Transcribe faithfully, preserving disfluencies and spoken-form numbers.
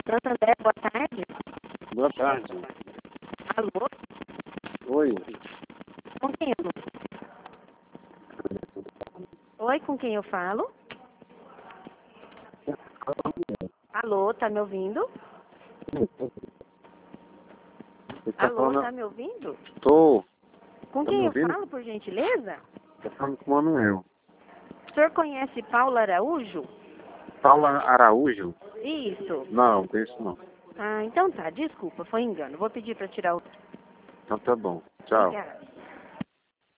Santander, boa tarde. Boa tarde. Alô? Oi. Com quem eu... Oi, com quem eu falo? Alô, tá me ouvindo? Você tá Alô, falando... tá me ouvindo? Tô. Com Tá quem me eu ouvindo? falo, por gentileza? Tô falando com o Manuel. O senhor conhece Paulo Araújo? Paula Araújo? Isso. Não, penso não. Ah, então tá, desculpa, foi engano. Vou pedir para tirar o... Então tá bom. Tchau. Obrigada.